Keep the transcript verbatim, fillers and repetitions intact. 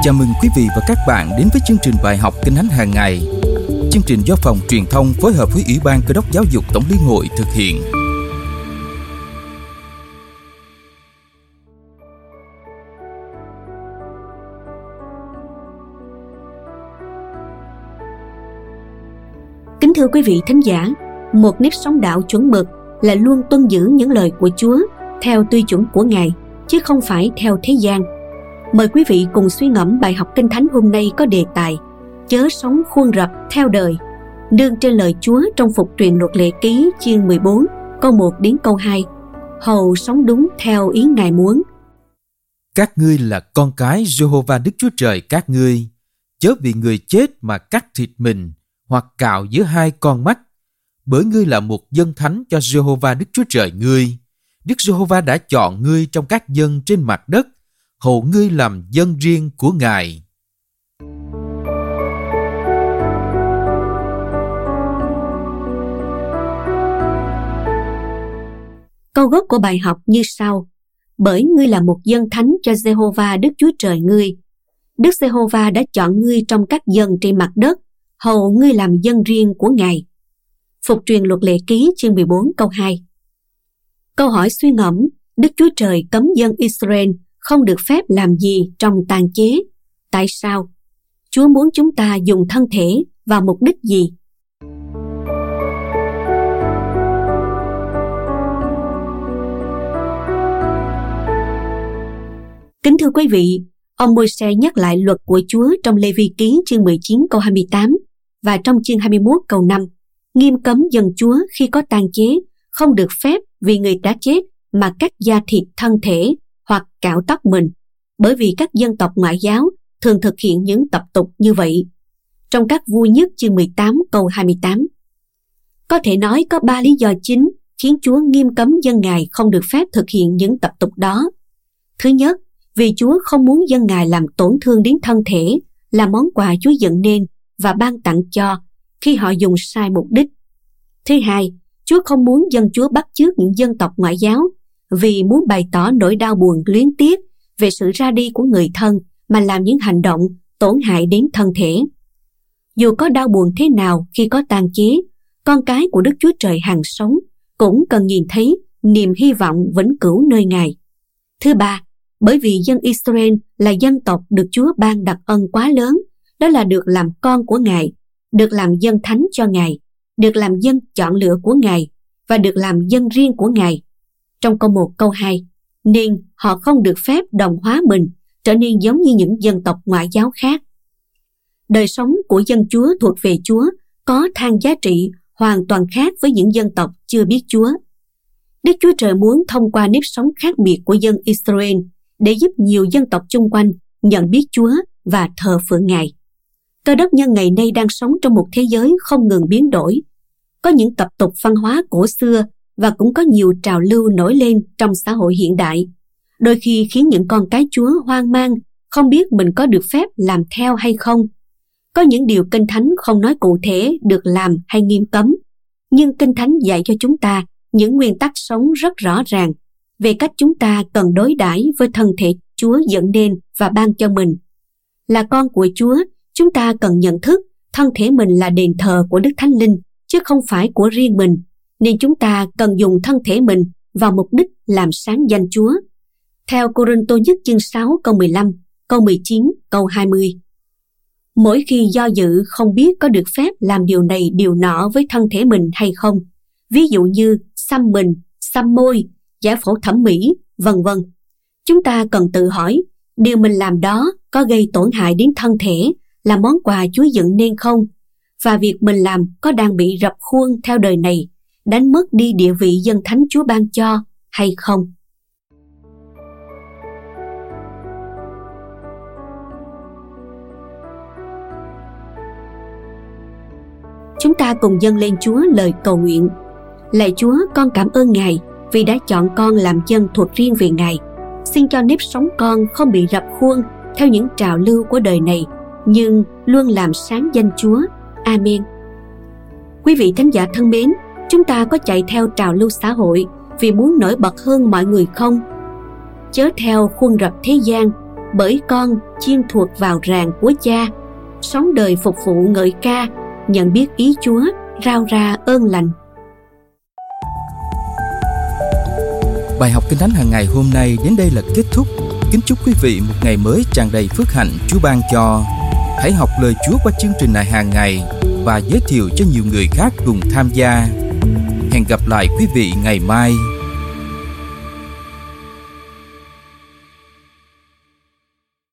Chào mừng quý vị và các bạn đến với chương trình bài học Kinh Thánh hàng ngày. Chương trình do Phòng Truyền thông phối hợp với Ủy ban Cơ đốc Giáo dục Tổng liên hội thực hiện. Kính thưa quý vị thính giả, một nếp sống đạo chuẩn mực là luôn tuân giữ những lời của Chúa theo tiêu chuẩn của Ngài, chứ không phải theo thế gian. Mời quý vị cùng suy ngẫm bài học Kinh Thánh hôm nay có đề tài chớ sống khuôn rập theo đời, nương trên lời Chúa trong Phục Truyền Luật Lệ Ký chương mười bốn câu một đến câu hai. Hầu sống đúng theo ý Ngài muốn. Các ngươi là con cái Giê-hô-va Đức Chúa Trời các ngươi, chớ vì người chết mà cắt thịt mình hoặc cạo giữa hai con mắt, bởi ngươi là một dân thánh cho Giê-hô-va Đức Chúa Trời ngươi. Đức Giê-hô-va đã chọn ngươi trong các dân trên mặt đất, hầu ngươi làm dân riêng của Ngài. Câu gốc của bài học như sau: bởi ngươi là một dân thánh cho Giê-hô-va Đức Chúa Trời ngươi. Đức Giê-hô-va đã chọn ngươi trong các dân trên mặt đất, hầu ngươi làm dân riêng của Ngài. Phục Truyền Luật Lệ Ký chương mười bốn câu hai. Câu hỏi suy ngẫm: Đức Chúa Trời cấm dân Israel không được phép làm gì trong tàn chế. Tại sao? Chúa muốn chúng ta dùng thân thể vào mục đích gì? Kính thưa quý vị, ông Môi-se nhắc lại luật của Chúa trong Lê-vi ký chương mười chín câu hai mươi tám và trong chương hai mươi mốt câu năm, nghiêm cấm dân Chúa khi có tàn chế không được phép vì người đã chết mà cắt da thịt thân thể hoặc cạo tóc mình, bởi vì các dân tộc ngoại giáo thường thực hiện những tập tục như vậy. Trong các vua nhất chương mười tám câu hai mươi tám. Có thể nói có ba lý do chính khiến Chúa nghiêm cấm dân Ngài không được phép thực hiện những tập tục đó. Thứ nhất, vì Chúa không muốn dân Ngài làm tổn thương đến thân thể là món quà Chúa dựng nên và ban tặng cho khi họ dùng sai mục đích. Thứ hai, Chúa không muốn dân Chúa bắt chước những dân tộc ngoại giáo vì muốn bày tỏ nỗi đau buồn luyến tiếc về sự ra đi của người thân mà làm những hành động tổn hại đến thân thể. Dù có đau buồn thế nào khi có tàn chế, con cái của Đức Chúa Trời hằng sống cũng cần nhìn thấy niềm hy vọng vĩnh cửu nơi Ngài. Thứ ba, bởi vì dân Israel là dân tộc được Chúa ban đặc ân quá lớn, đó là được làm con của Ngài, được làm dân thánh cho Ngài, được làm dân chọn lựa của Ngài và được làm dân riêng của Ngài. Trong câu một câu hai, nên họ không được phép đồng hóa mình trở nên giống như những dân tộc ngoại giáo khác. Đời sống của dân Chúa thuộc về Chúa có thang giá trị hoàn toàn khác với những dân tộc chưa biết Chúa. Đức Chúa Trời muốn thông qua nếp sống khác biệt của dân Israel để giúp nhiều dân tộc chung quanh nhận biết Chúa và thờ phượng Ngài. Cơ đốc nhân ngày nay đang sống trong một thế giới không ngừng biến đổi. Có những tập tục văn hóa cổ xưa và cũng có nhiều trào lưu nổi lên trong xã hội hiện đại, đôi khi khiến những con cái Chúa hoang mang, không biết mình có được phép làm theo hay không. Có những điều Kinh Thánh không nói cụ thể được làm hay nghiêm cấm, nhưng Kinh Thánh dạy cho chúng ta những nguyên tắc sống rất rõ ràng về cách chúng ta cần đối đãi với thân thể Chúa dựng nên và ban cho mình. Là con của Chúa, chúng ta cần nhận thức thân thể mình là đền thờ của Đức Thánh Linh, chứ không phải của riêng mình, nên chúng ta cần dùng thân thể mình vào mục đích làm sáng danh Chúa. Theo Cô-rinh-tô nhất chương sáu câu mười lăm, câu mười chín, câu hai mươi. Mỗi khi do dự không biết có được phép làm điều này điều nọ với thân thể mình hay không, ví dụ như xăm mình, xăm môi, giải phẫu thẩm mỹ, vân vân, chúng ta cần tự hỏi điều mình làm đó có gây tổn hại đến thân thể là món quà Chúa dựng nên không, và việc mình làm có đang bị rập khuôn theo đời này, đánh mất đi địa vị dân thánh Chúa ban cho hay không. Chúng ta cùng dâng lên Chúa lời cầu nguyện. Lạy Chúa, con cảm ơn Ngài vì đã chọn con làm dân thuộc riêng về Ngài. Xin cho nếp sống con không bị rập khuôn theo những trào lưu của đời này, nhưng luôn làm sáng danh Chúa. Amen. Quý vị thính giả thân mến, chúng ta có chạy theo trào lưu xã hội vì muốn nổi bật hơn mọi người không? Chớ theo khuôn rập thế gian, bởi con chiên thuộc vào ràng của Cha, sống đời phục vụ ngợi ca, nhận biết ý Chúa, rao ra ơn lành. Bài học Kinh Thánh hàng ngày hôm nay đến đây là kết thúc. Kính chúc quý vị một ngày mới tràn đầy phước hạnh Chúa ban cho. Hãy học lời Chúa qua chương trình này hàng ngày và giới thiệu cho nhiều người khác cùng tham gia. Hẹn gặp lại quý vị ngày mai.